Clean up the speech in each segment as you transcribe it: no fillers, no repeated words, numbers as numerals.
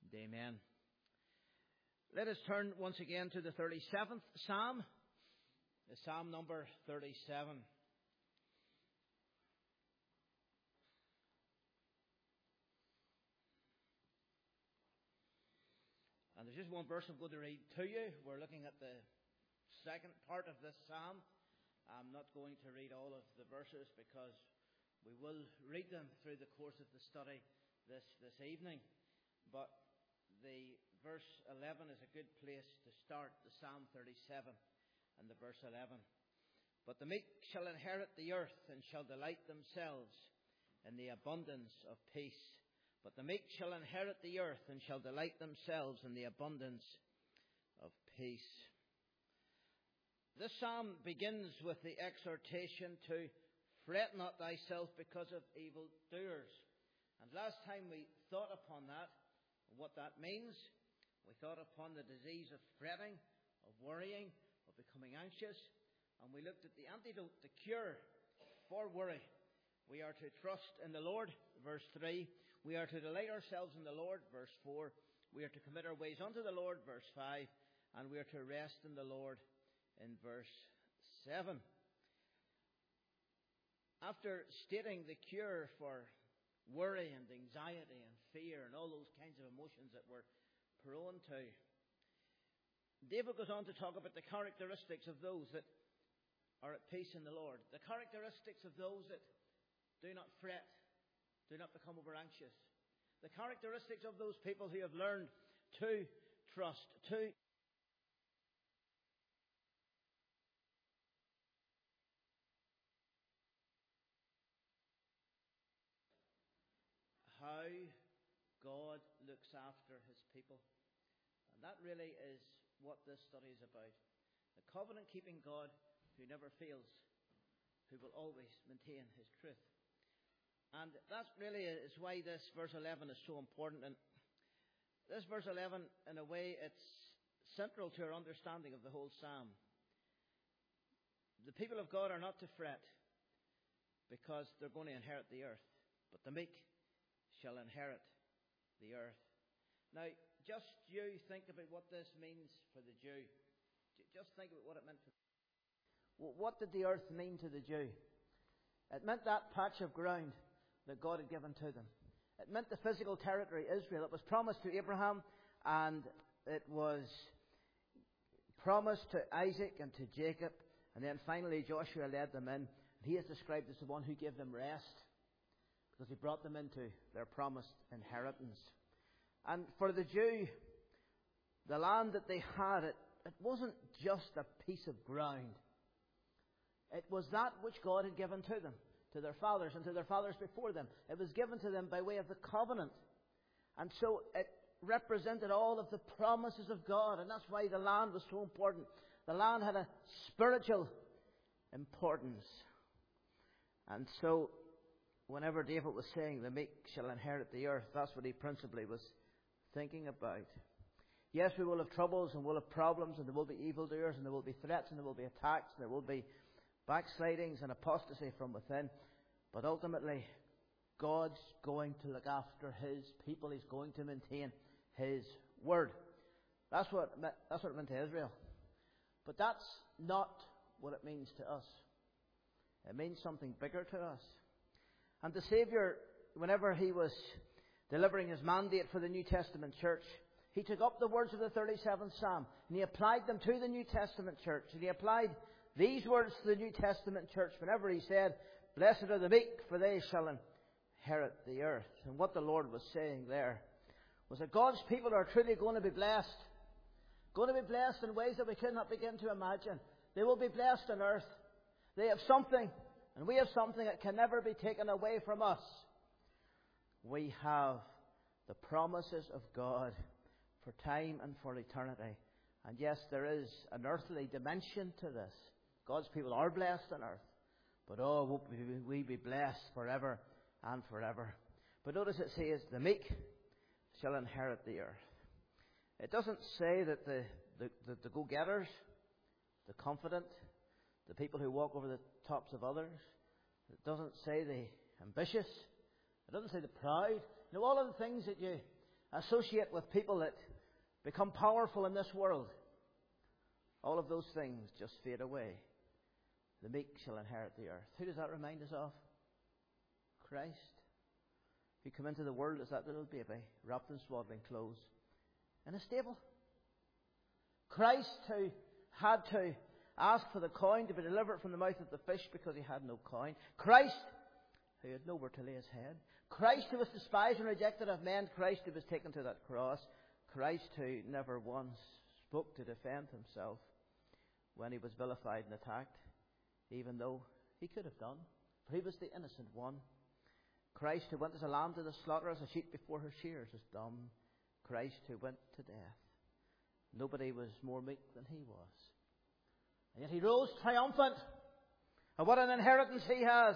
Amen. Let us turn once again to the 37th Psalm, the Psalm number 37. And there's just one verse I'm going to read to you. We're looking at the second part of this Psalm. I'm not going to read all of the verses because we will read them through the course of the study this evening. But the verse 11 is a good place to start, the Psalm 37 and the verse 11. But the meek shall inherit the earth and shall delight themselves in the abundance of peace. But the meek shall inherit the earth and shall delight themselves in the abundance of peace. This psalm begins with the exhortation to fret not thyself because of evil doers. And last time we thought upon that, what that means. We thought upon the disease of fretting, of worrying, of becoming anxious. And we looked at the antidote, the cure for worry. We are to trust in the Lord, verse 3. We are to delight ourselves in the Lord, verse 4. We are to commit our ways unto the Lord, verse 5. And we are to rest in the Lord, in verse 7. After stating the cure for worry and anxiety and fear and all those kinds of emotions that we're prone to, David goes on to talk about the characteristics of those that are at peace in the Lord. The characteristics of those that do not fret, do not become over anxious. The characteristics of those people who have learned to trust, to how God looks after his people. And that really is what this study is about. The covenant-keeping God who never fails, who will always maintain his truth. And that really is why this verse 11 is so important. And this verse 11, in a way, it's central to our understanding of the whole psalm. The people of God are not to fret because they're going to inherit the earth, but the meek shall inherit the earth. Now, just you think about what this means for the Jew. Just think about what it meant for. What did the earth mean to the Jew? It meant that patch of ground that God had given to them. It meant the physical territory, Israel. It was promised to Abraham, and it was promised to Isaac and to Jacob, and then finally Joshua led them in. And he is described as the one who gave them rest, because he brought them into their promised inheritance. And for the Jew, the land that they had, it wasn't just a piece of ground. It was that which God had given to them, to their fathers and to their fathers before them. It was given to them by way of the covenant. And so it represented all of the promises of God. And that's why the land was so important. The land had a spiritual importance. And so whenever David was saying the meek shall inherit the earth, that's what he principally was thinking about. Yes, we will have troubles and we'll have problems, and there will be evildoers, and there will be threats, and there will be attacks, and there will be backslidings and apostasy from within. But ultimately, God's going to look after his people. He's going to maintain his word. That's what it meant to Israel. But that's not what it means to us. It means something bigger to us. And the Saviour, whenever he was delivering his mandate for the New Testament church, he took up the words of the 37th Psalm and he applied them to the New Testament church. And he applied these words to the New Testament church whenever he said, "Blessed are the meek, for they shall inherit the earth." And what the Lord was saying there was that God's people are truly going to be blessed. Going to be blessed in ways that we cannot begin to imagine. They will be blessed on earth. They have something, and we have something that can never be taken away from us. We have the promises of God for time and for eternity. And yes, there is an earthly dimension to this. God's people are blessed on earth. But oh, won't we be blessed forever and forever. But notice it says, the meek shall inherit the earth. It doesn't say that the go-getters, the confident, the people who walk over the tops of others. It doesn't say the ambitious. It doesn't say the proud. You know, all of the things that you associate with people that become powerful in this world, all of those things just fade away. The meek shall inherit the earth. Who does that remind us of? Christ. Who came into the world as that little baby, wrapped in swaddling clothes, in a stable. Christ, who had to ask for the coin to be delivered from the mouth of the fish because he had no coin. Christ, who had nowhere to lay his head. Christ, who was despised and rejected of men. Christ, who was taken to that cross. Christ, who never once spoke to defend himself when he was vilified and attacked, even though he could have done, for he was the innocent one. Christ, who went as a lamb to the slaughter, as a sheep before her shears is dumb. Christ, who went to death. Nobody was more meek than he was. And yet he rose triumphant. And what an inheritance he has.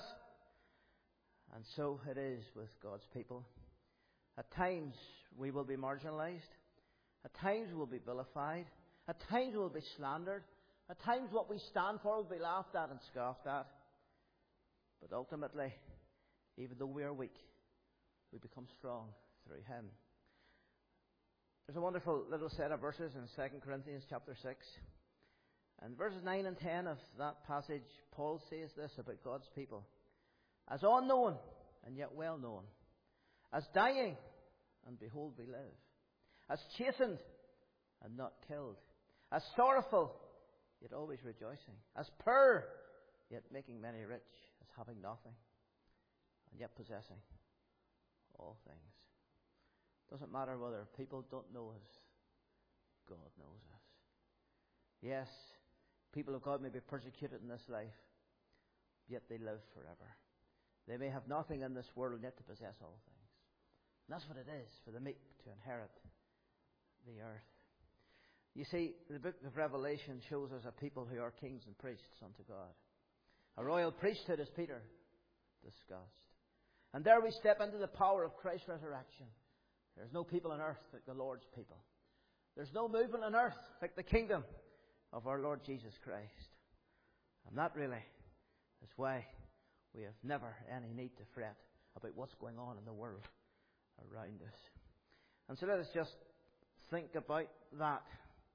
And so it is with God's people. At times we will be marginalized. At times we will be vilified. At times we will be slandered. At times what we stand for will be laughed at and scoffed at. But ultimately, even though we are weak, we become strong through him. There's a wonderful little set of verses in 2 Corinthians chapter 6. And verses 9 and 10 of that passage, Paul says this about God's people. As unknown and yet well known. As dying, and behold we live. As chastened and not killed. As sorrowful, yet always rejoicing. As poor, yet making many rich. As having nothing, and yet possessing all things. Doesn't matter whether people don't know us. God knows us. Yes, people of God may be persecuted in this life, yet they live forever. They may have nothing in this world, yet to possess all things. And that's what it is for the meek to inherit the earth. You see, the book of Revelation shows us a people who are kings and priests unto God. A royal priesthood, as Peter discussed. And there we step into the power of Christ's resurrection. There's no people on earth like the Lord's people. There's no movement on earth like the kingdom of our Lord Jesus Christ. And that really is why we have never any need to fret about what's going on in the world around us. And so let us just think about that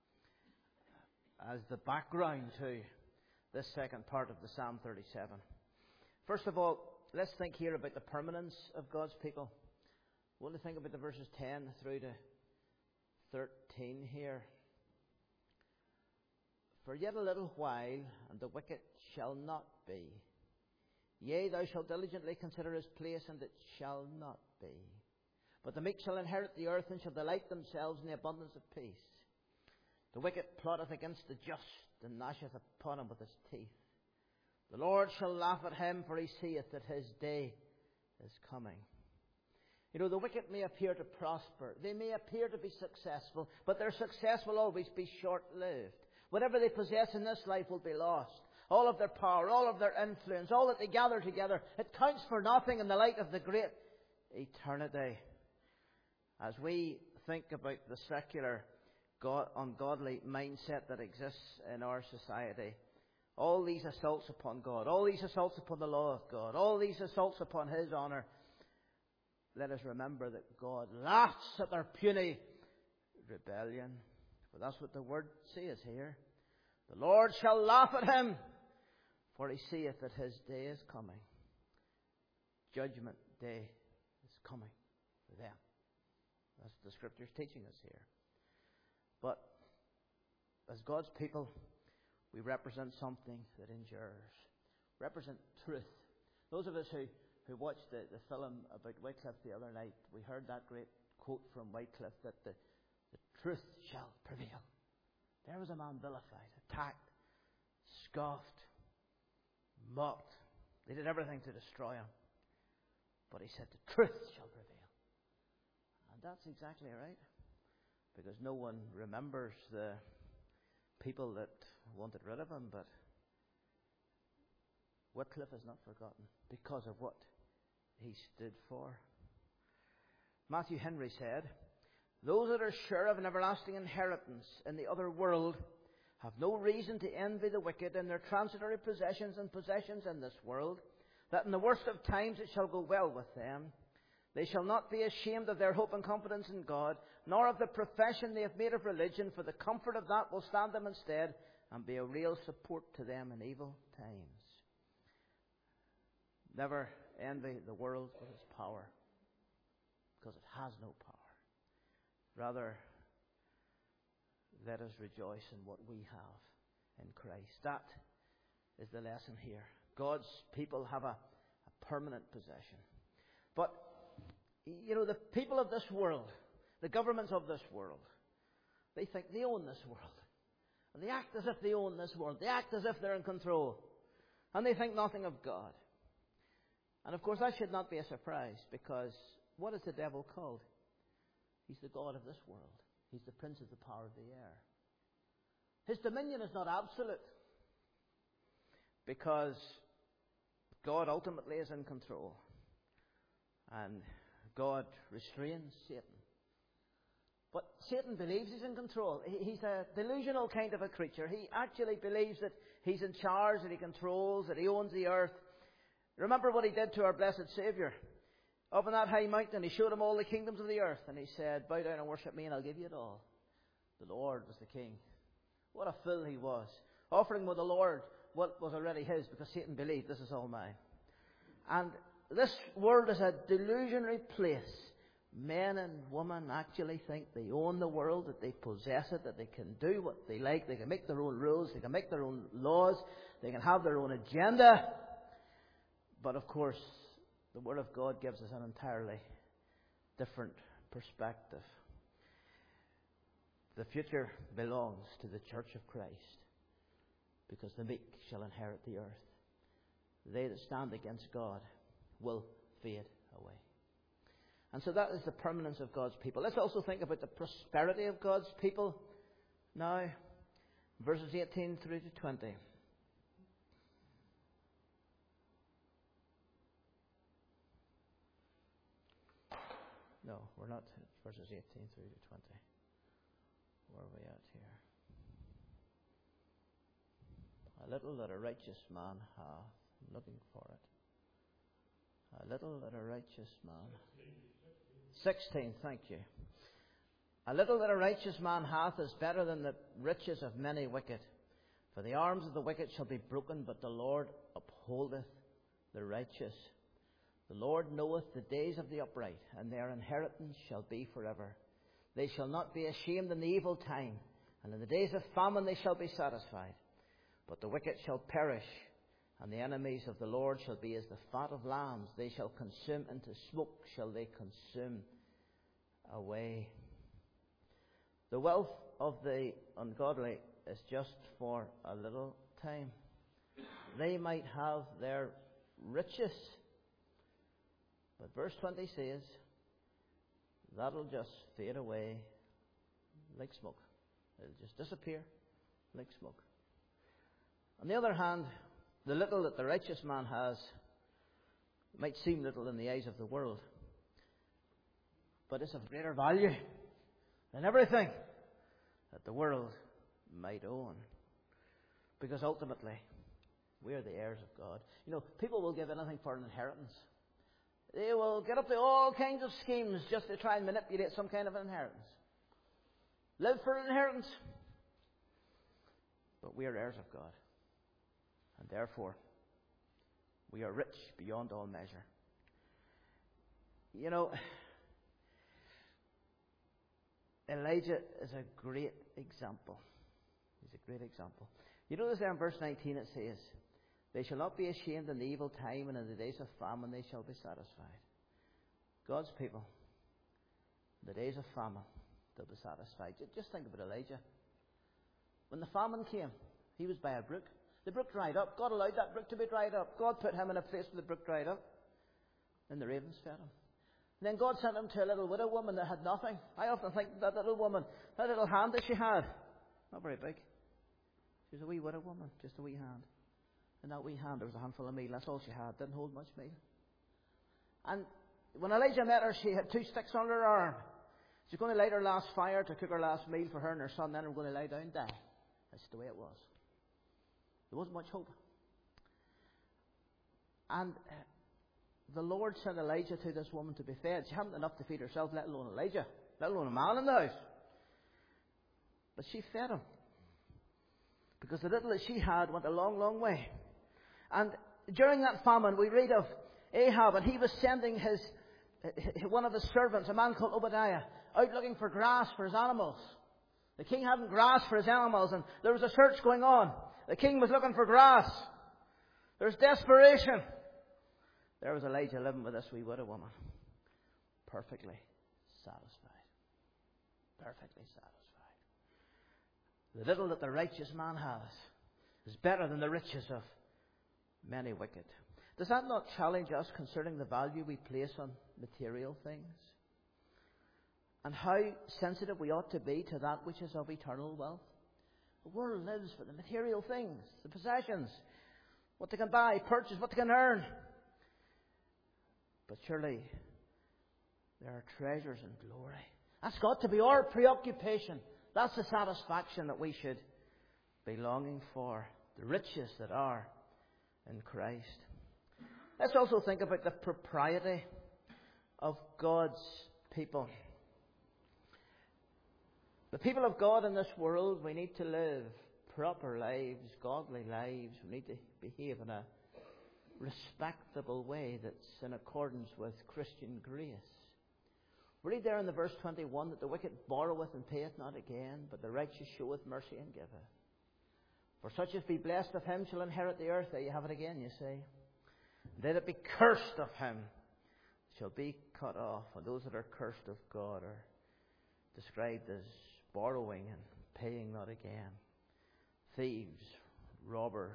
as the background to this second part of the Psalm 37. First of all, let's think here about the permanence of God's people. We want to think about the verses 10 through to 13 here. For yet a little while, and the wicked shall not be. Yea, thou shalt diligently consider his place, and it shall not be. But the meek shall inherit the earth, and shall delight themselves in the abundance of peace. The wicked plotteth against the just, and gnasheth upon him with his teeth. The Lord shall laugh at him, for he seeth that his day is coming. You know, the wicked may appear to prosper. They may appear to be successful, but their success will always be short-lived. Whatever they possess in this life will be lost. All of their power, all of their influence, all that they gather together, it counts for nothing in the light of the great eternity. As we think about the secular, ungodly mindset that exists in our society, all these assaults upon God, all these assaults upon the law of God, all these assaults upon his honour, let us remember that God laughs at their puny rebellion. For that's what the word says here. The Lord shall laugh at him, for he seeth that his day is coming. Judgment day is coming for them. That's what the Scripture's teaching us here. But as God's people, we represent something that endures. Represent truth. Those of us who watched the film about Wycliffe the other night, we heard that great quote from Wycliffe that the truth shall prevail. There was a man vilified, attacked, scoffed, mocked. They did everything to destroy him. But he said, the truth shall prevail. And that's exactly right. Because no one remembers the people that wanted rid of him, but Wycliffe is not forgotten because of what he stood for. Matthew Henry said, those that are sure of an everlasting inheritance in the other world have no reason to envy the wicked in their transitory possessions and possessions in this world, that in the worst of times it shall go well with them. They shall not be ashamed of their hope and confidence in God, nor of the profession they have made of religion, for the comfort of that will stand them instead and be a real support to them in evil times. Never envy the world with its power, because it has no power. Rather, let us rejoice in what we have in Christ. That is the lesson here. God's people have a permanent possession. But, the people of this world, the governments of this world, they think they own this world. And they act as if they own this world. They act as if they're in control. And they think nothing of God. And of course that should not be a surprise, because what is the devil called? He's the god of this world. He's the prince of the power of the air. His dominion is not absolute, because God ultimately is in control. And God restrains Satan. But Satan believes he's in control. He's a delusional kind of a creature. He actually believes that he's in charge, that he controls, that he owns the earth. Remember what he did to our blessed Saviour. Up on that high mountain, he showed him all the kingdoms of the earth. And he said, bow down and worship me and I'll give you it all. The Lord was the king. What a fool he was. Offering with the Lord what was already his, because Satan believed this is all mine. And this world is a delusionary place. Men and women actually think they own the world, that they possess it, that they can do what they like. They can make their own rules. They can make their own laws. They can have their own agenda. But of course, the Word of God gives us an entirely different perspective. The future belongs to the Church of Christ, because the meek shall inherit the earth. They that stand against God will fade away. And so that is the permanence of God's people. Let's also think about the prosperity of God's people now. Verses 18 through to 20. No, we're not. It's verses 18 through to 20. Where are we at here? A little that a righteous man hath. I'm looking for it. A little that a righteous man. 16, thank you. A little that a righteous man hath is better than the riches of many wicked. For the arms of the wicked shall be broken, but the Lord upholdeth the righteous. The Lord knoweth the days of the upright, and their inheritance shall be forever. They shall not be ashamed in the evil time, and in the days of famine they shall be satisfied. But the wicked shall perish, and the enemies of the Lord shall be as the fat of lambs. They shall consume into smoke, shall they consume away. The wealth of the ungodly is just for a little time. They might have their riches, but verse 20 says, that'll just fade away like smoke. It'll just disappear like smoke. On the other hand, the little that the righteous man has might seem little in the eyes of the world, but it's of greater value than everything that the world might own. Because ultimately, we are the heirs of God. People will give anything for an inheritance. They will get up to all kinds of schemes just to try and manipulate some kind of an inheritance. Live for an inheritance. But we are heirs of God. And therefore, we are rich beyond all measure. Elijah is a great example. He's a great example. You notice there in verse 19 it says, they shall not be ashamed in the evil time, and in the days of famine they shall be satisfied. God's people, in the days of famine, they'll be satisfied. Just think about Elijah. When the famine came, he was by a brook. The brook dried up. God allowed that brook to be dried up. God put him in a place where the brook dried up. And the ravens fed him. And then God sent him to a little widow woman that had nothing. I often think that little woman, that little hand that she had, not very big. She was a wee widow woman, just a wee hand. In that wee hand there was a handful of meal. That's all she had. Didn't hold much meal. And when Elijah met her, she had 2 sticks under her arm. She was going to light her last fire to cook her last meal for her and her son. Then they were going to lie down and die. That's the way it was. There wasn't much hope. And the Lord sent Elijah to this woman to be fed. She hadn't enough to feed herself, let alone Elijah, let alone a man in the house. But she fed him. Because the little that she had went a long, long way. And during that famine, we read of Ahab, and he was sending one of his servants, a man called Obadiah, out looking for grass for his animals. The king hadn't grass for his animals, and there was a search going on. The king was looking for grass. There's desperation. There was Elijah living with this wee widow woman. Perfectly satisfied. Perfectly satisfied. The little that the righteous man has is better than the riches of many wicked. Does that not challenge us concerning the value we place on material things? And how sensitive we ought to be to that which is of eternal wealth? The world lives for the material things, the possessions, what they can buy, purchase, what they can earn. But surely there are treasures in glory. That's got to be our preoccupation. That's the satisfaction that we should be longing for. The riches that are in Christ. Let's also think about the propriety of God's people. The people of God in this world, we need to live proper lives, godly lives. We need to behave in a respectable way that's in accordance with Christian grace. We read there in the verse 21 that the wicked borroweth and payeth not again, but the righteous showeth mercy and giveth. For such as be blessed of him shall inherit the earth. There you have it again, you see. They that be cursed of him shall be cut off. And those that are cursed of God are described as borrowing and paying not again. Thieves, robbers,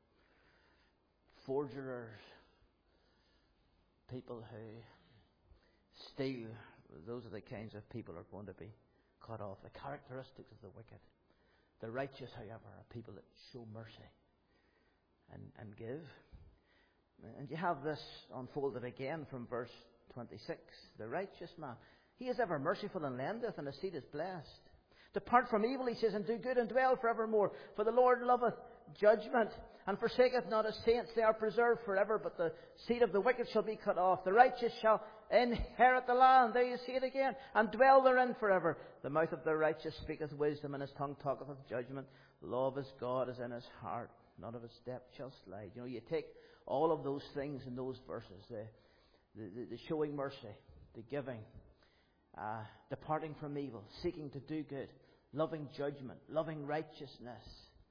forgers, people who steal. Those are the kinds of people who are going to be cut off. The characteristics of the wicked. The righteous, however, are people that show mercy and give. And you have this unfolded again from verse 26. The righteous man, he is ever merciful and lendeth, and his seed is blessed. Depart from evil, he says, and do good, and dwell forevermore. For the Lord loveth judgment, and forsaketh not his saints. They are preserved forever, but the seed of the wicked shall be cut off. The righteous shall inherit the land. There you see it again. And dwell therein forever. The mouth of the righteous speaketh wisdom, and his tongue talketh of judgment. The law of his God is in his heart. None of his steps shall slide. You know, you take all of those things in those verses. The showing mercy, the giving, departing from evil, seeking to do good, loving judgment, loving righteousness,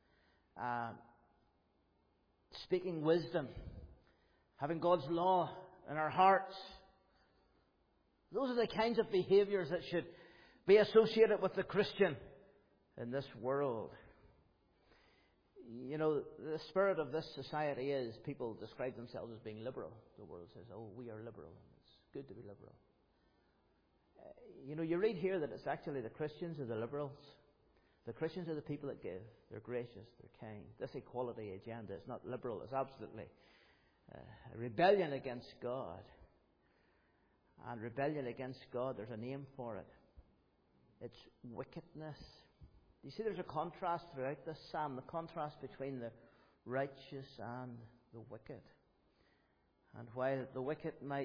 speaking wisdom, having God's law in our hearts. Those are the kinds of behaviours that should be associated with the Christian in this world. You know, the spirit of this society is people describe themselves as being liberal. The world says, oh, we are liberal. It's good to be liberal. You know, you read here that it's actually the Christians are the liberals. The Christians are the people that give. They're gracious. They're kind. This equality agenda is not liberal. It's absolutely a rebellion against God. And rebellion against God, there's a name for it. It's wickedness. You see, there's a contrast throughout this psalm. The contrast between the righteous and the wicked. And while the wicked might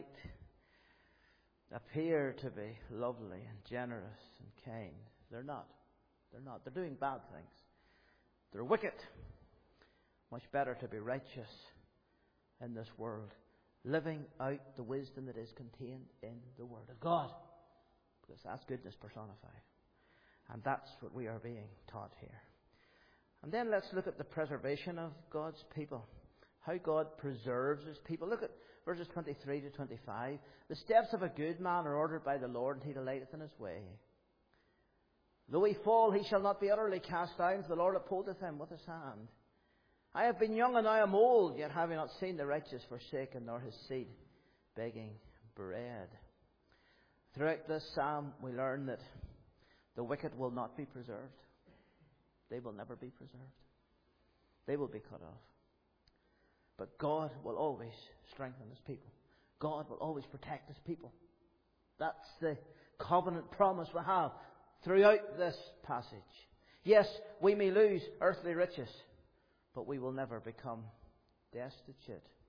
appear to be lovely and generous and kind, they're not. They're not. They're doing bad things. They're wicked. Much better to be righteous in this world, living out the wisdom that is contained in the Word of God. Because that's goodness personified. And that's what we are being taught here. And then let's look at the preservation of God's people. How God preserves His people. Look at verses 23 to 25. The steps of a good man are ordered by the Lord, and He delighteth in his way. Though he fall, he shall not be utterly cast down, for the Lord upholdeth him with his hand. I have been young and now am old, yet have I not seen the righteous forsaken, nor his seed begging bread. Throughout this psalm, we learn that the wicked will not be preserved. They will never be preserved. They will be cut off. But God will always strengthen His people. God will always protect His people. That's the covenant promise we have throughout this passage. Yes, we may lose earthly riches, but we will never become destitute.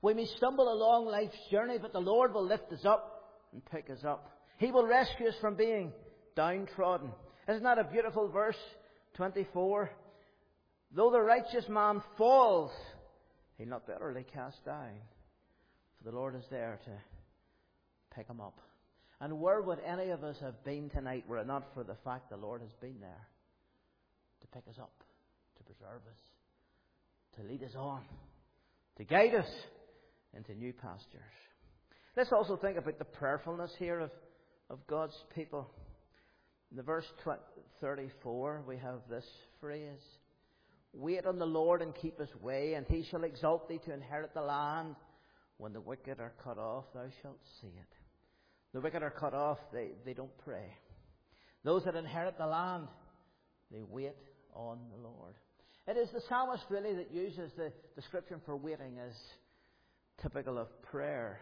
We may stumble along life's journey, but the Lord will lift us up and pick us up. He will rescue us from being downtrodden. Isn't that a beautiful verse? 24. Though the righteous man falls, he'll not be utterly cast down. For the Lord is there to pick him up. And where would any of us have been tonight were it not for the fact the Lord has been there to pick us up, to preserve us, to lead us on, to guide us into new pastures. Let's also think about the prayerfulness here of God's people. In the verse 34, we have this phrase: Wait on the Lord and keep his way, and he shall exalt thee to inherit the land. When the wicked are cut off, thou shalt see it. The wicked are cut off, they don't pray. Those that inherit the land, they wait on the Lord. It is the psalmist really that uses the description for waiting as typical of prayer.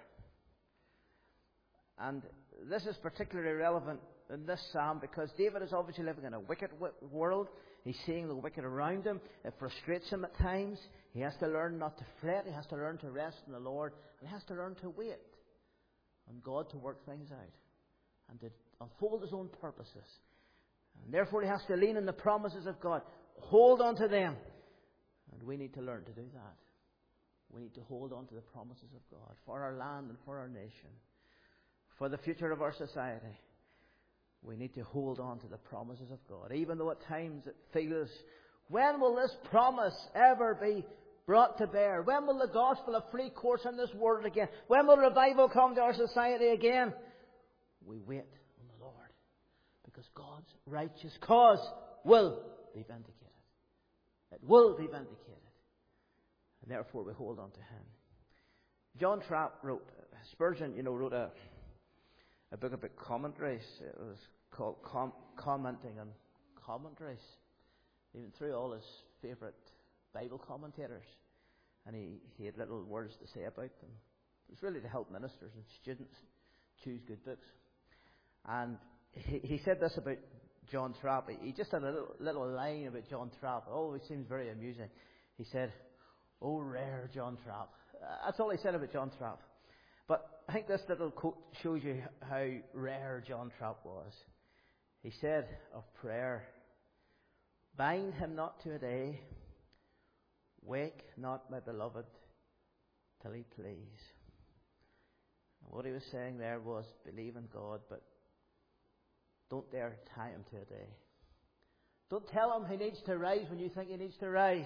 And this is particularly relevant in this psalm because David is obviously living in a wicked world. He's seeing the wicked around him. It frustrates him at times. He has to learn not to fret. He has to learn to rest in the Lord. And he has to learn to wait on God to work things out and to unfold his own purposes. And therefore he has to lean on the promises of God. Hold on to them. And we need to learn to do that. We need to hold on to the promises of God for our land and for our nation, for the future of our society. We need to hold on to the promises of God, even though at times it feels, when will this promise ever be brought to bear? When will the gospel have free course in this world again? When will revival come to our society again? We wait on the Lord, because God's righteous cause will be vindicated. It will be vindicated. And therefore we hold on to him. John Trapp wrote, Spurgeon, wrote a book about commentaries. It was called Commenting on Commentaries. Even through all his favourite Bible commentators. And he had little words to say about them. It was really to help ministers and students choose good books. And he said this about John Trapp. He just had a little line about John Trapp. It always seems very amusing. He said, "Oh, rare John Trapp." That's all he said about John Trapp. But I think this little quote shows you how rare John Trapp was. He said of prayer, "Bind him not to a day, wake not my beloved till he please." And what he was saying there was, believe in God, but don't dare tie him to a day. Don't tell him he needs to rise when you think he needs to rise.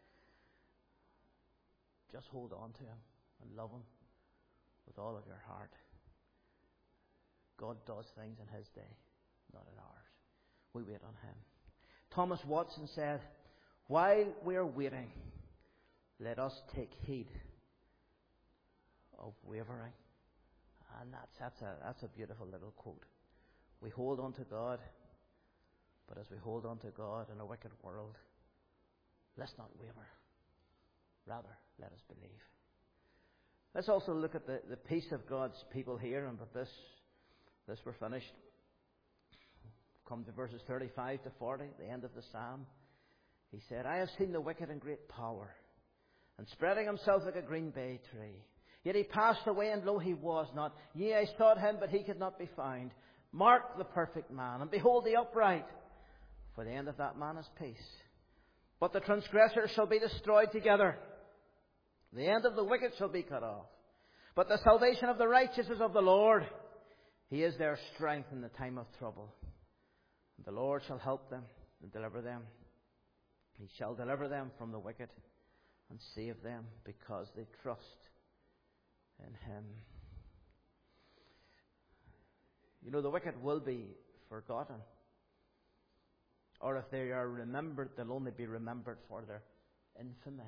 Just hold on to him and love him with all of your heart. God does things in his day, not in ours. We wait on him. Thomas Watson said, "While we are waiting, let us take heed of wavering." And that's a beautiful little quote. We hold on to God, but as we hold on to God in a wicked world, let's not waver. Rather, let us believe. Let's also look at the peace of God's people here, and with this we're finished. Come to verses 35 to 40, the end of the psalm. He said, "I have seen the wicked in great power, and spreading himself like a green bay tree. Yet he passed away, and lo, he was not. Yea, I sought him, but he could not be found. Mark the perfect man, and behold the upright, for the end of that man is peace. But the transgressors shall be destroyed together. The end of the wicked shall be cut off. But the salvation of the righteous is of the Lord. He is their strength in the time of trouble. And the Lord shall help them and deliver them. He shall deliver them from the wicked and save them because they trust in him." The wicked will be forgotten. Or if they are remembered, they'll only be remembered for their infamy.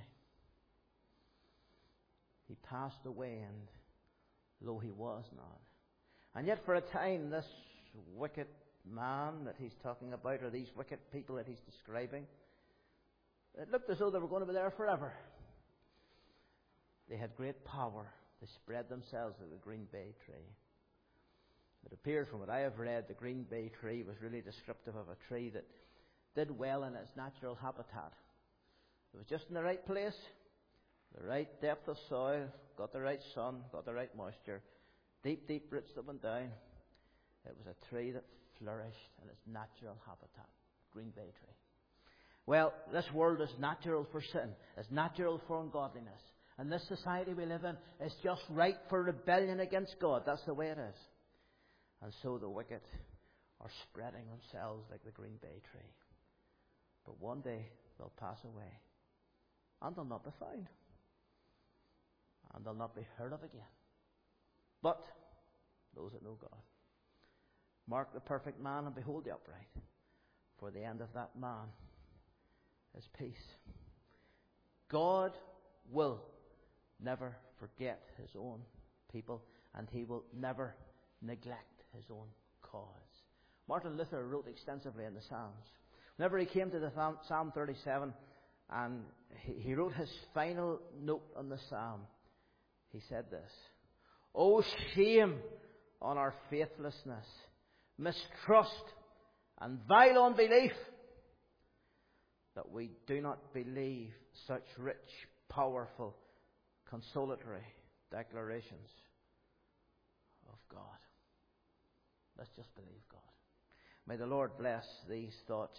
He passed away, and lo, he was not. And yet for a time, this wicked man that he's talking about, or these wicked people that he's describing, it looked as though they were going to be there forever. They had great power. They spread themselves like a green bay tree. It appears from what I have read, the green bay tree was really descriptive of a tree that did well in its natural habitat. It was just in the right place, The right depth of soil, got the right sun, got the right moisture, deep, deep roots that went down. It was a tree that flourished in its natural habitat. Green bay tree. Well, this world is natural for sin. It's natural for ungodliness. And this society we live in is just ripe for rebellion against God. That's the way it is. And so the wicked are spreading themselves like the green bay tree. But one day they'll pass away. And they'll not be found. And they'll not be heard of again. But those that know God. Mark the perfect man and behold the upright. For the end of that man is peace. God will never forget His own people, and He will never neglect His own cause. Martin Luther wrote extensively in the Psalms. Whenever he came to the Psalm 37, and he wrote his final note on the Psalm, he said this: "O shame on our faithlessness, mistrust, and vile unbelief, that we do not believe such rich, powerful, consolatory declarations of God." Let's just believe God. May the Lord bless these thoughts